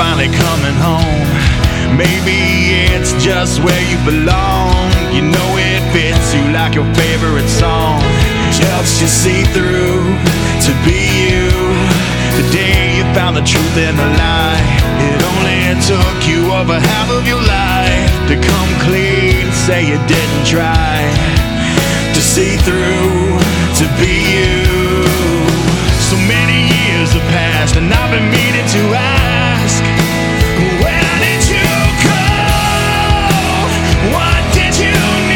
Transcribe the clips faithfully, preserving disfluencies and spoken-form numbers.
finally coming home. Maybe it's just where you belong. You know it fits you like your favorite song. Helps you see through to be you. The day you found the truth in the lie. It only took you over half of your life to come clean, say you didn't try to see through to be you. So many years have passed and I've been meaning to ask, where did you go? What did you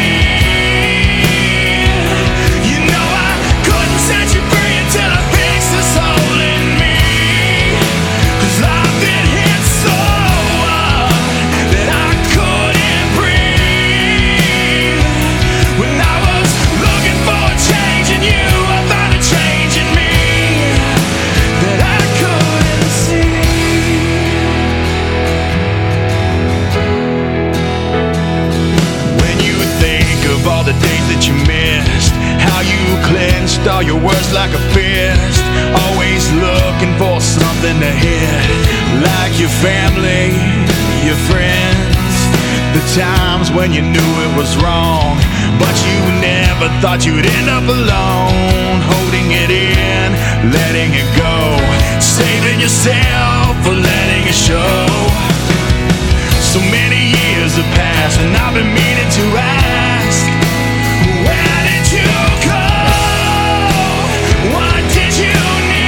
need? You know I couldn't set you free until I fixed this hole in me. 'Cause I've been hit so hard that I couldn't breathe. When I was looking for a change in you, I found a change in me that I couldn't see. When you think of all the days that you missed, how you clenched all your words like a fist, always looking for something to hit, like your family, your friends, the times when you knew it was wrong, but you never thought you'd end up alone, holding it in, letting it go, saving yourself for letting it show. So many years have passed and I've been meaning to ask, where did you go? What did you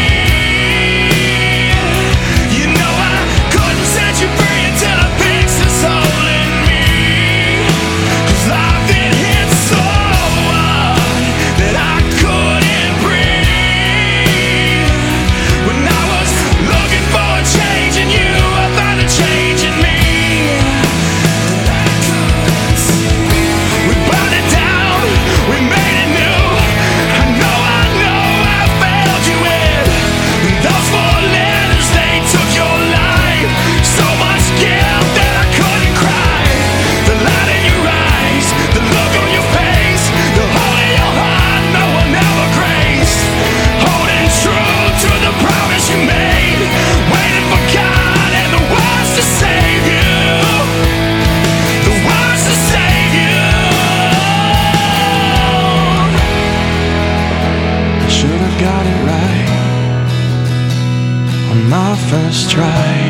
need? You know I couldn't set you free until I fixed this hole in me. 'Cause I've been hit so hard that I couldn't breathe. When I was looking for a change in you, I found a change in me that I couldn't see. We burned it down, we made it new. I know, I know I failed you in those four letters, they took your life. So much guilt that I couldn't cry. The light in your eyes, the look on your face, the hole in your heart no one ever graced. Holding true to the promise you made, waiting for God and the words to save you. The words to save you. I should have got it right on my first try.